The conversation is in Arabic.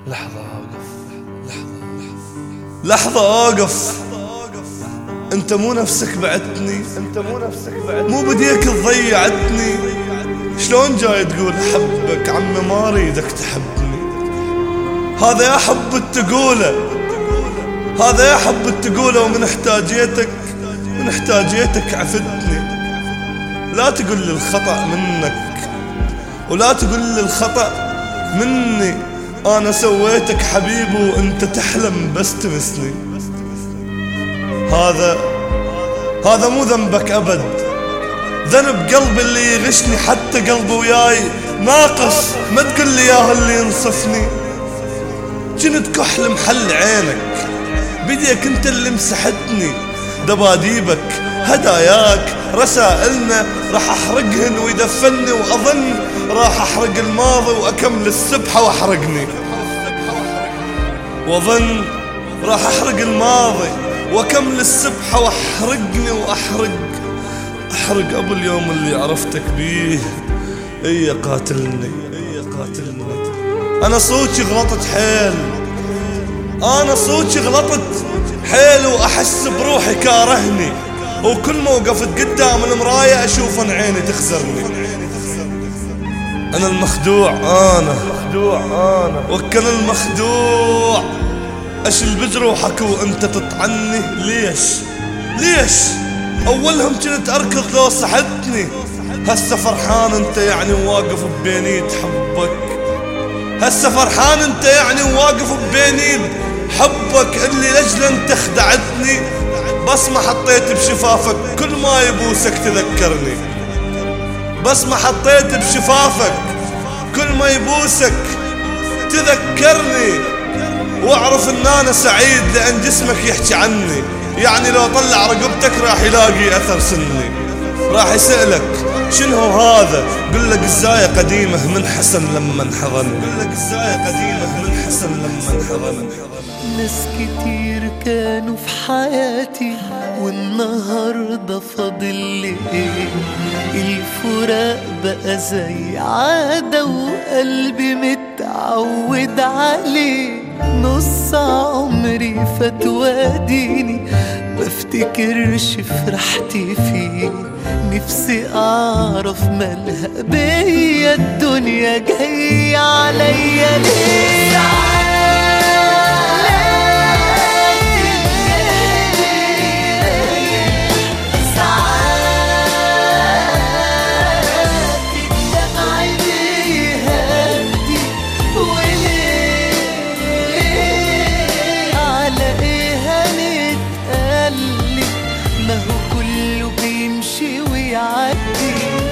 لحظة أوقف، لحظة أوقف. أنت مو نفسك بعدتني، مو بديك تضيعتني. شلون جاي تقول أحبك عمي ما أريدك تحبني؟ هذا يا حب التقوله، هذا يا حب التقوله. ومن احتاجيتك عفتني. لا تقول لي الخطأ منك ولا تقول لي الخطأ مني. أنا سويتك حبيبي وأنت تحلم بس تمسني. هذا مو ذنبك أبد، ذنب قلبي اللي يغشني. حتى قلبي وياي ناقص، ما تقول لي ياهو اللي ينصفني. جنت كحل محل عينك، بديك انت اللي مسحتني. دباديبك هداياك رسائلنا راح احرقهن ويدفني. واظن راح احرق الماضي واكمل السبحة واحرقني. واظن راح احرق الماضي واكمل السبحة واحرقني. احرق ابو اليوم اللي عرفتك بيه. اي قاتلني. انا صوتي غلطت حيل، واحس بروحي كارهني. وكل ما وقفت قدام المراية اشوف ان عيني تخزرني. انا المخدوع، انا وكل المخدوع. اشل بجروحك وانت تطعني. ليش اولهم كنت اركض لو صحتني. هسه فرحان انت يعني واقف ببينيد حبك. هسه فرحان انت يعني واقف ببينيد حبك اللي لجل انت خدعتني. بس ما حطيت بشفافك كل ما يبوسك تذكرني. بس ما حطيت بشفافك كل ما يبوسك تذكرني. واعرف ان انا سعيد لان جسمك يحكي عني. يعني لو طلع رقبتك راح يلاقي اثر سني. راح يسألك شنو هذا؟ قل لك الزاية قديمة من حسن لما انحضن. ناس كتير كانوا في حياتي والنهاردة فاضل لي ايه؟ الفراق بقى زي عادة وقلبي متعود عليه. نص عمري فات واديني بفتكرش فرحتي فيه. نفسي اعرف مالها بيا الدنيا جاية عليا ليه؟ ما هو كله بيمشي ويعدي.